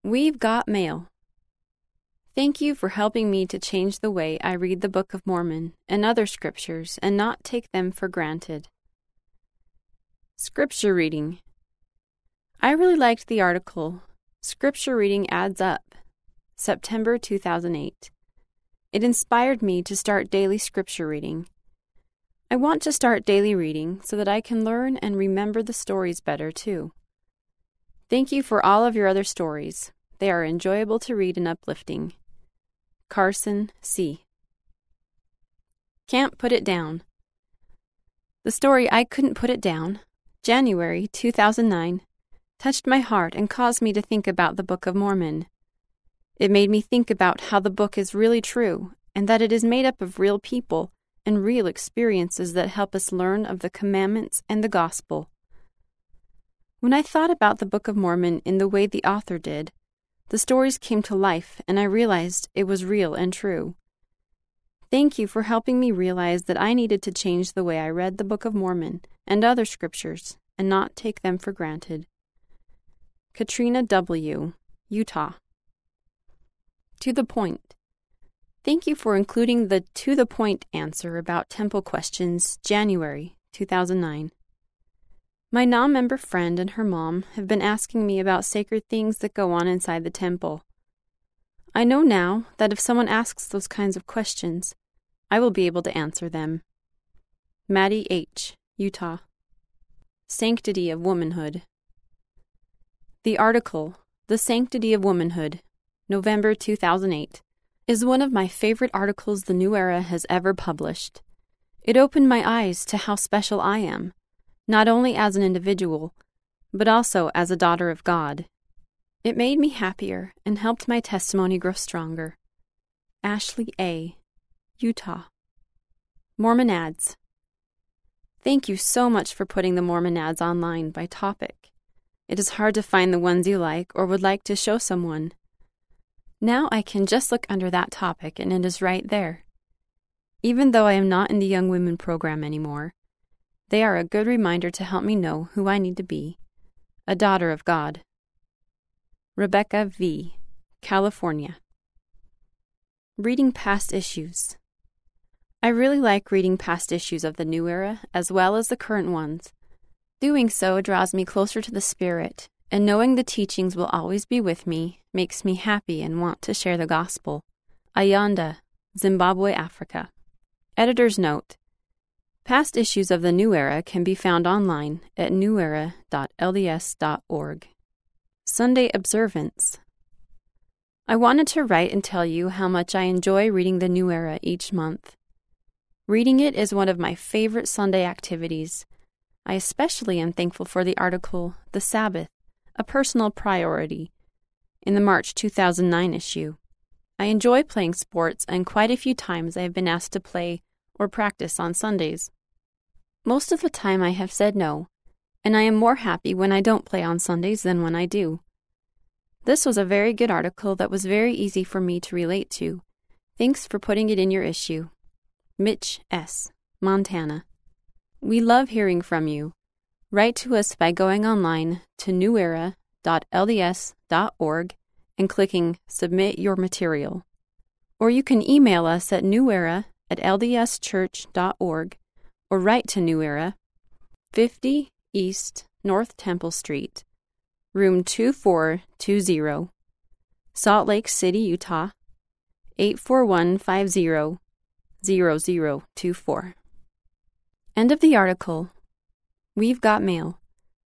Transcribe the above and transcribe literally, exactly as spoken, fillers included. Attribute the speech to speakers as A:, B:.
A: We've got mail. Thank you for helping me to change the way I read the Book of Mormon and other scriptures and not take them for granted. Scripture reading. I really liked the article, Scripture Reading Adds Up, September two thousand eight. It inspired me to start daily scripture reading. I want to start daily reading so that I can learn and remember the stories better, too. Thank you for all of your other stories. They are enjoyable to read and uplifting. Carson C. Can't Put It Down. The story I Couldn't Put It Down, January two thousand nine, touched my heart and caused me to think about the Book of Mormon. It made me think about how the book is really true and that it is made up of real people and real experiences that help us learn of the commandments and the gospel. When I thought about the Book of Mormon in the way the author did, the stories came to life and I realized it was real and true. Thank you for helping me realize that I needed to change the way I read the Book of Mormon and other scriptures and not take them for granted. Katrina W., Utah. To the point. Thank you for including the to the point answer about temple questions, January two thousand nine. My non-member friend and her mom have been asking me about sacred things that go on inside the temple. I know now that if someone asks those kinds of questions, I will be able to answer them. Maddie H., Utah. Sanctity of Womanhood. The article, The Sanctity of Womanhood, November two thousand eight, is one of my favorite articles the New Era has ever published. It opened my eyes to how special I am, not only as an individual, but also as a daughter of God. It made me happier and helped my testimony grow stronger. Ashley A., Utah. Mormon Ads. Thank you so much for putting the Mormon ads online by topic. It is hard to find the ones you like or would like to show someone. Now I can just look under that topic and it is right there. Even though I am not in the Young Women program anymore, they are a good reminder to help me know who I need to be, a daughter of God. Rebecca V., California. Reading past issues. I really like reading past issues of the New Era as well as the current ones. Doing so draws me closer to the Spirit, and knowing the teachings will always be with me makes me happy and want to share the gospel. Ayanda, Zimbabwe, Africa. Editor's note. Past issues of the New Era can be found online at new era dot l d s dot org. Sunday Observance. I wanted to write and tell you how much I enjoy reading the New Era each month. Reading it is one of my favorite Sunday activities. I especially am thankful for the article, The Sabbath, a Personal Priority, in the March two thousand nine issue. I enjoy playing sports, and quite a few times I have been asked to play or practice on Sundays. Most of the time I have said no, and I am more happy when I don't play on Sundays than when I do. This was a very good article that was very easy for me to relate to. Thanks for putting it in your issue. Mitch S., Montana. We love hearing from you. Write to us by going online to new era dot l d s dot org and clicking Submit Your Material. Or you can email us at newera at l d s church dot org or write to New Era, fifty East North Temple Street, room two four two zero, Salt Lake City, Utah, eight four one five zero, zero zero two four. End of the article. We've got mail.